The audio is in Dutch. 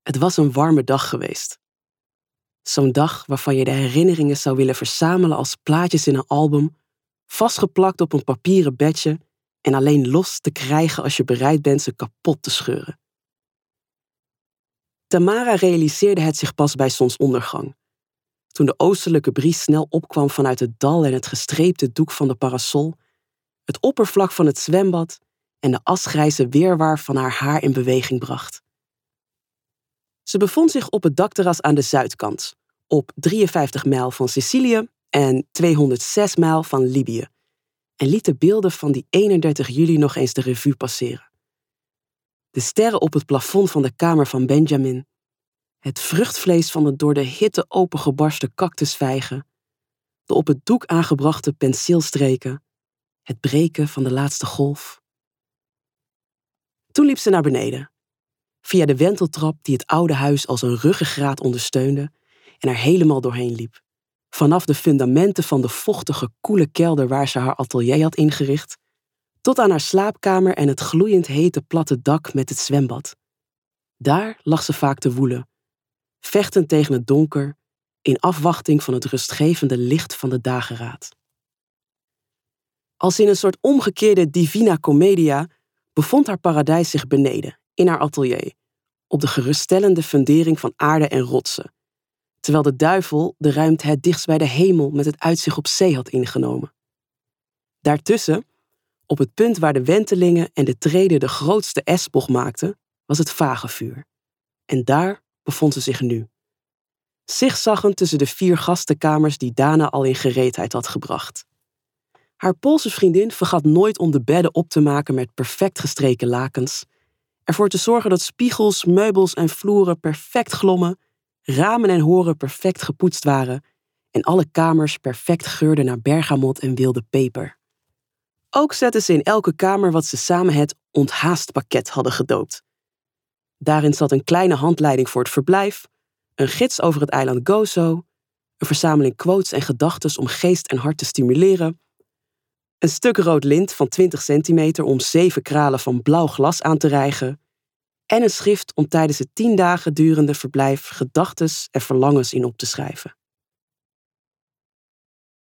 Het was een warme dag geweest. Zo'n dag waarvan je de herinneringen zou willen verzamelen als plaatjes in een album, vastgeplakt op een papieren bedje en alleen los te krijgen als je bereid bent ze kapot te scheuren. Tamara realiseerde het zich pas bij zonsondergang. Toen de oostelijke bries snel opkwam vanuit het dal en het gestreepte doek van de parasol, het oppervlak van het zwembad en de asgrijze weerwaar van haar haar in beweging bracht. Ze bevond zich op het dakterras aan de zuidkant, op 53 mijl van Sicilië en 206 mijl van Libië, en liet de beelden van die 31 juli nog eens de revue passeren. De sterren op het plafond van de kamer van Benjamin, het vruchtvlees van de door de hitte opengebarsten cactusvijgen, de op het doek aangebrachte penseelstreken, het breken van de laatste golf. Toen liep ze naar beneden, via de wenteltrap die het oude huis als een ruggengraat ondersteunde en er helemaal doorheen liep, vanaf de fundamenten van de vochtige, koele kelder waar ze haar atelier had ingericht, tot aan haar slaapkamer en het gloeiend hete platte dak met het zwembad. Daar lag ze vaak te woelen, vechtend tegen het donker, in afwachting van het rustgevende licht van de dageraad. Als in een soort omgekeerde Divina Commedia bevond haar paradijs zich beneden, in haar atelier, op de geruststellende fundering van aarde en rotsen, terwijl de duivel de ruimte het dichtst bij de hemel met het uitzicht op zee had ingenomen. Daartussen, op het punt waar de wentelingen en de treden de grootste S-bocht maakten, was het vagevuur. En daar bevond ze zich nu, zigzaggend tussen de 4 gastenkamers die Dana al in gereedheid had gebracht. Haar Poolse vriendin vergat nooit om de bedden op te maken met perfect gestreken lakens, ervoor te zorgen dat spiegels, meubels en vloeren perfect glommen, ramen en horen perfect gepoetst waren en alle kamers perfect geurden naar bergamot en wilde peper. Ook zetten ze in elke kamer wat ze samen het onthaast pakket hadden gedoopt. Daarin zat een kleine handleiding voor het verblijf, een gids over het eiland Gozo, een verzameling quotes en gedachtes om geest en hart te stimuleren, een stuk rood lint van 20 centimeter om 7 kralen van blauw glas aan te rijgen en een schrift om tijdens het 10 dagen durende verblijf gedachtes en verlangens in op te schrijven.